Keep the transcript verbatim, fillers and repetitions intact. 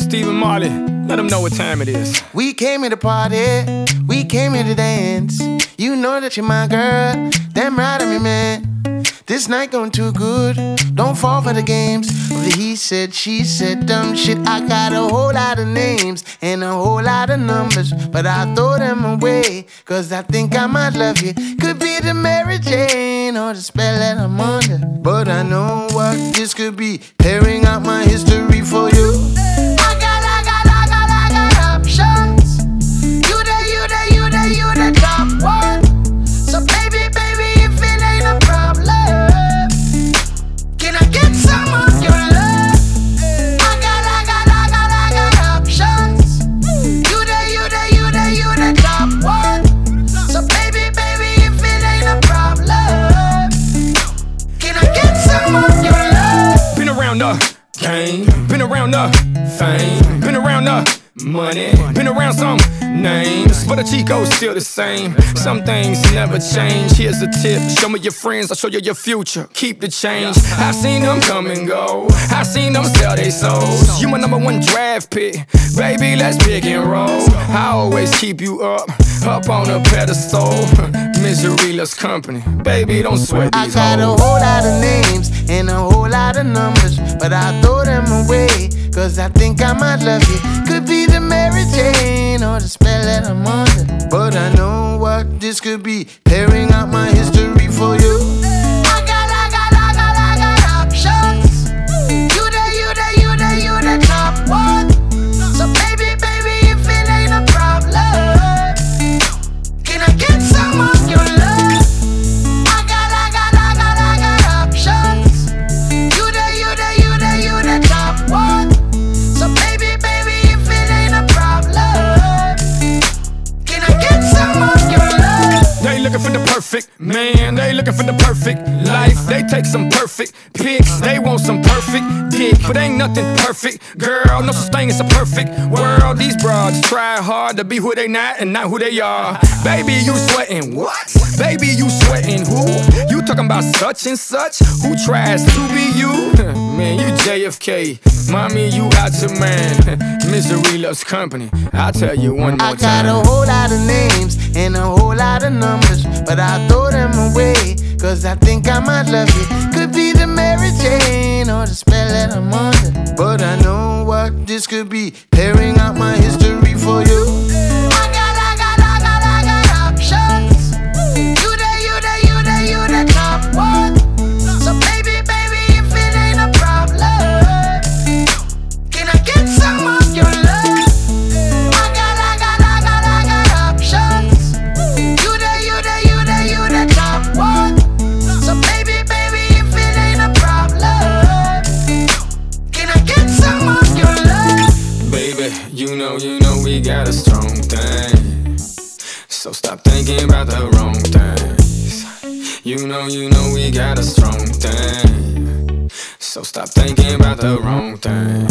Stephen Marley, let them know what time it is. We came here to party, we came here to dance. You know that you're my girl, damn right of me, man. This night going too good, don't fall for the games of the he said, she said, dumb shit. I got a whole lot of names and a whole lot of numbers, but I throw them away, cause I think I might love you. Could be the Mary Jane or the spell that I'm under, but I know what this could be, tearing out my history for you. I got, I got, I got, I got options. You the, you the, you the, you the top one. So baby, baby, if it ain't a problem, can I get some of your love? I got, I got, I got, I got options. You the, you the, you the, you the top one. So baby, baby, if it ain't a problem, can I get some of your love? Been around the game, been around the fame, been around the money, been around some names, but the Chico's still the same. Some things never change. Here's a tip: show me your friends, I'll show you your future. Keep the change. I seen them come and go, I seen them sell they souls. You my number one draft pick, baby, let's pick and roll. I always keep you up, up on a pedestal. Misery loves company, baby, don't sweat these hoes. I got a whole lot of names and a whole lot of numbers, but I throw them away, cause I think I might love you. Could be the Mary Jane or the spell that I'm under, but I know what this could be, tearing out my history for you. I got, I got, I got, I got options. You the, you the, you the, you the top one. So baby, baby, if it ain't a problem, can I get some of your love? I got, I got, I got, I got options. You the, you the, you the, you the top one. So baby, baby, if it ain't a problem, can I get some of your love? They looking for the perfect man, they looking for the perfect life. They take some perfect pics, they want some perfect dick, but ain't nothing perfect, girl. No such thing as a perfect world. These broads try hard to be who they not and not who they are. Baby, you sweating what? Baby, you sweating who? You talking about such and such? Who tries to be you? Man, you J F K, mommy, you out your man. Misery loves company, I'll tell you one more I got time. a whole lot of names and a whole lot of numbers, but I throw them away, cause I think I might love you. Could be the Mary Jane or the spell that I'm under, but I know what this could be, tearing out my history for you. I got, I got, I got, I got options. You the, you the, you the, you the top one. So baby, baby, if it ain't a problem, can I get some of your love? I got, I got, I got, I got options. You the, you the, you the, you the top one. So baby, baby, if it ain't a problem, can I get some of your love? Baby, you know, you know we got a strong thing, so stop thinking about the wrong things. You know, you know we got a strong thing, so stop thinking about the wrong thing.